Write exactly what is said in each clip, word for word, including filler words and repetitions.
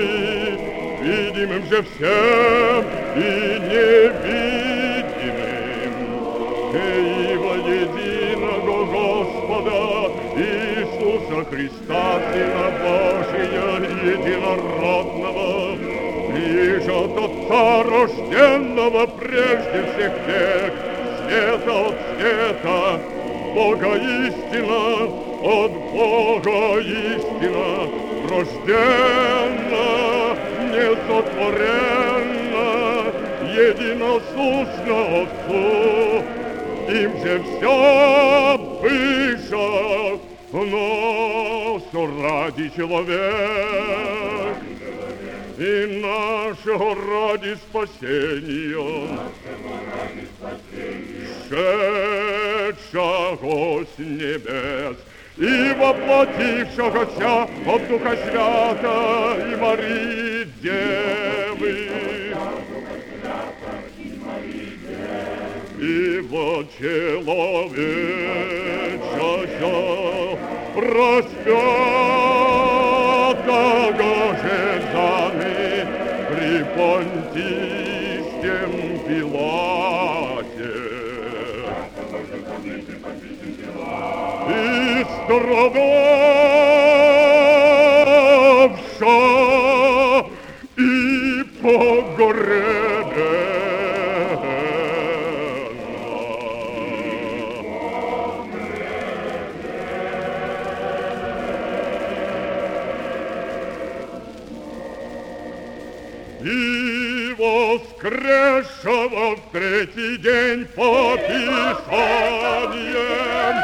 видимым же всем и невидимым, и во единого Господа Иисуса Христа, Сына Божия, единородного, и же от Отца рожденного прежде всех век, света от света, Бога истина, от Бога истина, рожденна, несотворенна, единосущна Отцу, им же все выше, но все ради человека и нашего ради спасения, шедшего с небес и воплотившегося от Духа Свята и Марии Девы, и вочеловечася распятого же зами при Понтийском Пилате. И страдавша и погребена, и воскресшего в третий день по Писаниям,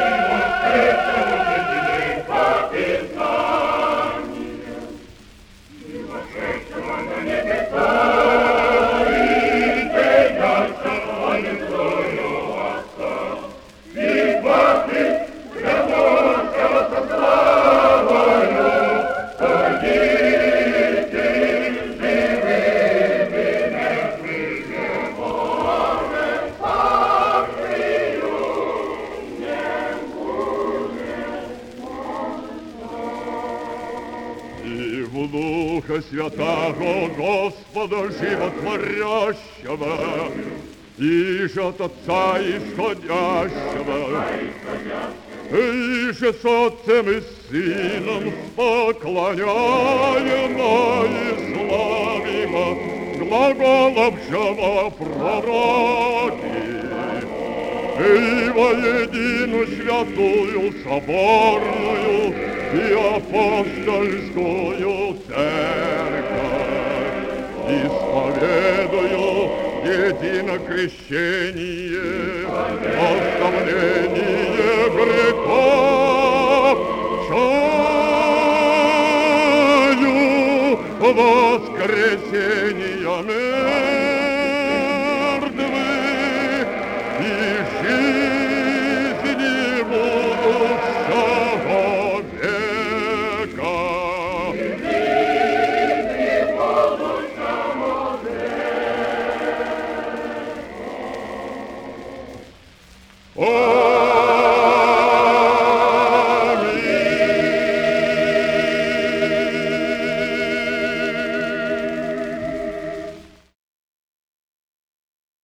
Духа Святаго Господа Животворящего, и же от Отца исходящего, и же с Отцем и Сыном поклоняемо и славимо глаголовшего пророки, и во единую святую соборную и апостольскую церковь, исповедую единокрещение, оставление грехов, чаю воскресения. Аминь.